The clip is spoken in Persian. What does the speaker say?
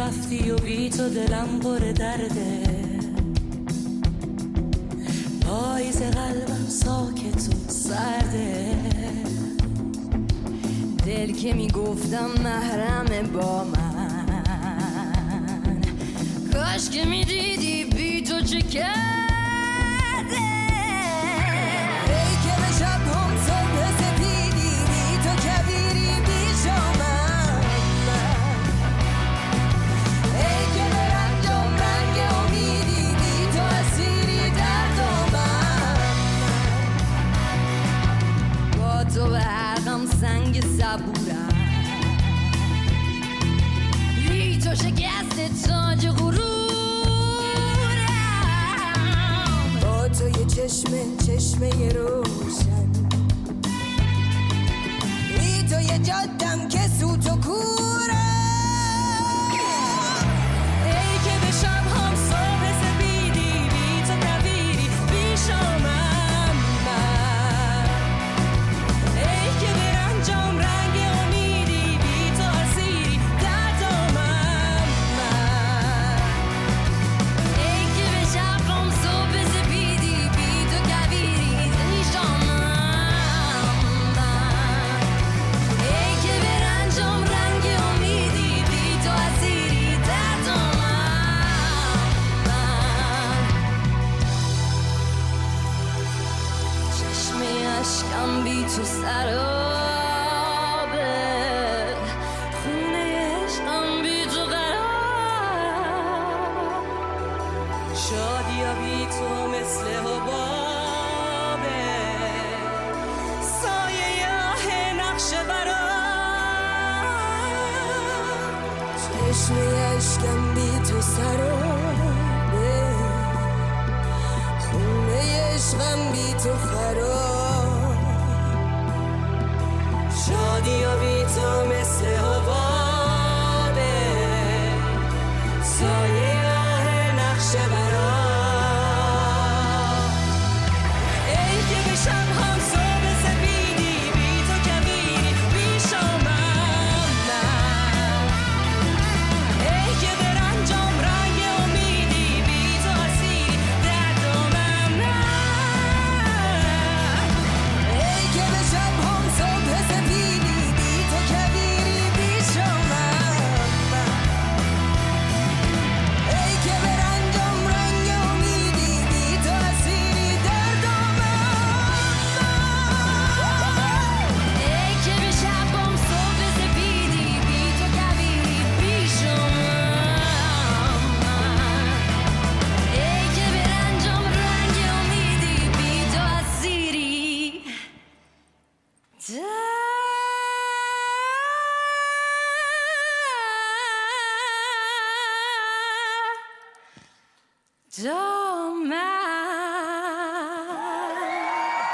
رفتی و بی تو دلم پر درده، پاییز قلبم ساکت و سرده. دل که میگفتم محرم با من، کاش که میدیدی بی تو چه کرده. ای که به شب هم صبح سپیدی، بی تو کبیری بی شامم. ای که به رنجام رنگ امیدی، بی تو اسیری در دامم. با تو به حرقم سنگ صبورم، بی تو شکست تاج غرورم. با تو یه چشمه روشن، بی تو یه جادم که سوت و کورم. ای که به شب هم صبح سپیدی، بی تو کویری بی شامم من. ای که به رنجام رنگ امیدی، بی تو اسیری در دامم من. ای که به شب هم صبح سپیدی، بی تو کویری بی شامم من. ای که به رنجام رنگ امیدی، بی تو اسیری در دامم من. چشمه اشکم بی تو سرابه، خونه عشقم بی تو قرار. شادیا بی تو مثل حبابه، سایه آه نقش برام. چشمه اشکم بی تو سرابه، خونه عشقم بی تو خراب. شادیا بی تو مثل حبابه، سایه آه نقش برام. ای که به شب هم صبح سپیدی، بی تو کویری بی شامم من. ای که به رنجام رنگ امیدی، بی تو اسیری در دامم من. ای که به شب هم صبح سپیدی، بی تو کویری بی شامم من. ای که به رنجام رنگ امیدی، بی تو اسیری در دامم من. ای که به شب هم صبح سپیدی، بی تو کویری بی شامم من. ای که به رنجام رنگ امیدی، بی تو اسیری در دامم.